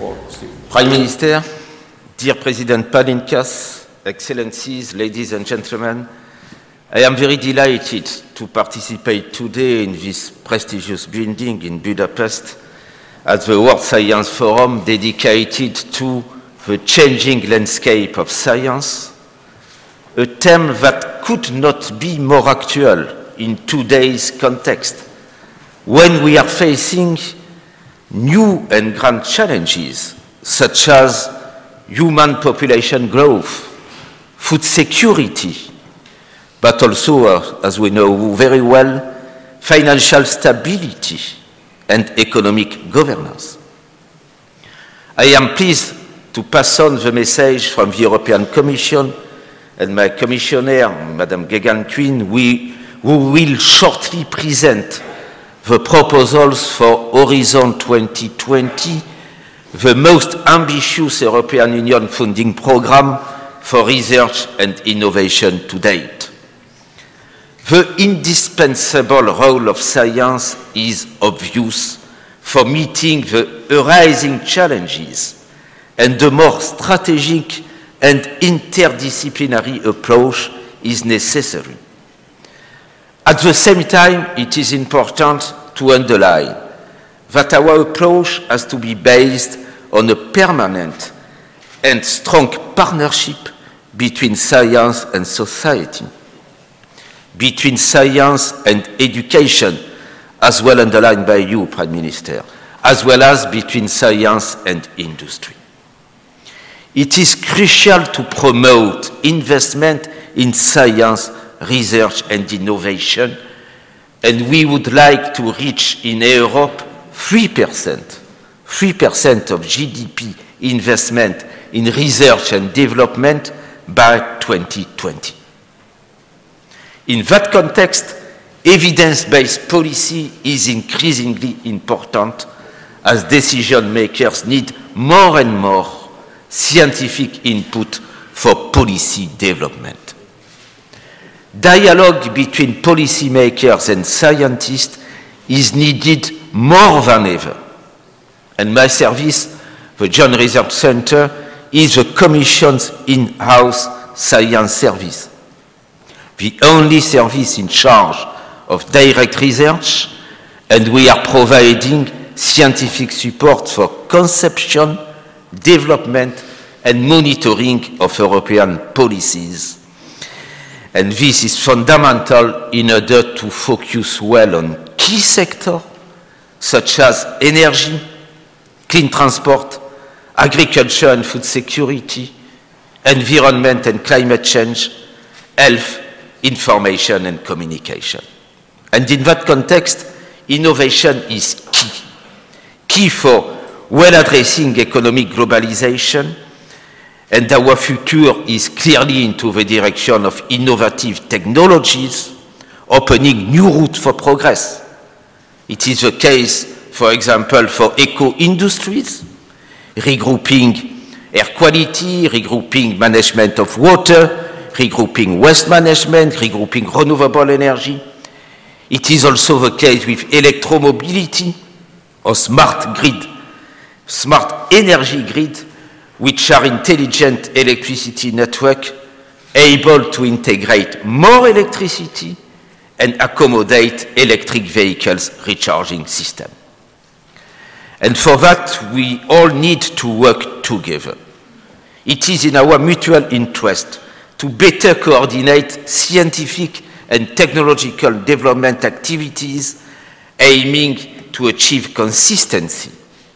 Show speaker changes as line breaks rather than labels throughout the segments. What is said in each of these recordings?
Prime Minister, dear President Palinkas, Excellencies, ladies and gentlemen, I am very delighted to participate today in this prestigious building in Budapest at the World Science Forum dedicated to the changing landscape of science, a theme that could not be more actual in today's context, when we are facing new and grand challenges such as human population growth, food security, but also, as we know very well, financial stability and economic governance. I am pleased to pass on the message from the European Commission and my Commissioner, Madam Geoghegan who will shortly present the proposals for Horizon 2020, the most ambitious European Union funding program for research and innovation to date. The indispensable role of science is obvious for meeting the arising challenges, and the more strategic and interdisciplinary approach is necessary. At the same time, it is important to underline that our approach has to be based on a permanent and strong partnership between science and society, between science and education, as well underlined by you, Prime Minister, as well as between science and industry. It is crucial to promote investment in science, research and innovation, and we would like to reach in Europe 3% of GDP investment in research and development by 2020. In that context, evidence-based policy is increasingly important as decision makers need more and more scientific input for policy development. Dialogue between policymakers and scientists is needed more than ever. And my service, the Joint Research Center, is the Commission's in-house science service, the only service in charge of direct research, and we are providing scientific support for conception, development, and monitoring of European policies. And this is fundamental in order to focus well on key sectors such as energy, clean transport, agriculture and food security, environment and climate change, health, information and communication. And in that context, innovation is key. Key for well addressing economic globalization, and our future is clearly into the direction of innovative technologies, opening new routes for progress. It is the case, for example, for eco-industries, regrouping air quality, regrouping management of water, regrouping waste management, regrouping renewable energy. It is also the case with electromobility or smart grid, smart energy grid, which are intelligent electricity network able to integrate more electricity and accommodate electric vehicles recharging system. And for that, we all need to work together. It is in our mutual interest to better coordinate scientific and technological development activities aiming to achieve consistency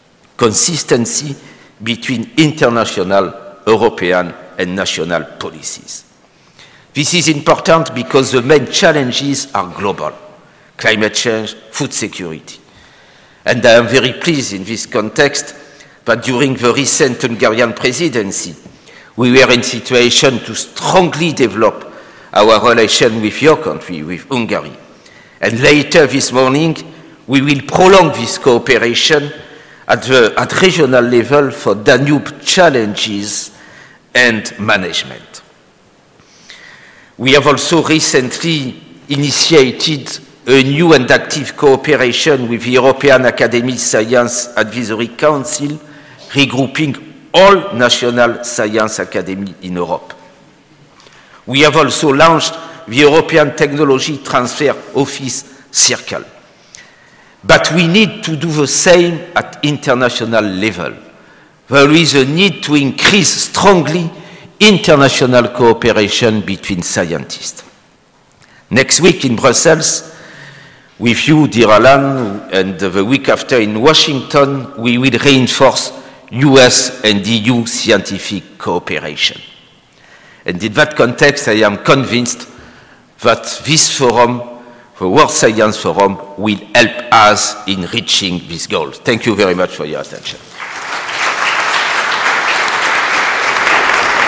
between international, European and national policies. This is important because the main challenges are global: climate change, food security. And I am very pleased in this context that during the recent Hungarian presidency, we were in a situation to strongly develop our relation with your country, with Hungary. And later this morning, we will prolong this cooperation at regional level for Danube challenges and management. We have also recently initiated a new and active cooperation with the European Academy Science Advisory Council regrouping all national science academies in Europe. We have also launched the European Technology Transfer Office Circle. But we need to do the same at international level. There is a need to increase strongly international cooperation between scientists. Next week in Brussels, with you, dear Alan, and the week after in Washington, we will reinforce US and EU scientific cooperation. And in that context, I am convinced that this forum, the World Science Forum, will help us in reaching this goal. Thank you very much for your attention.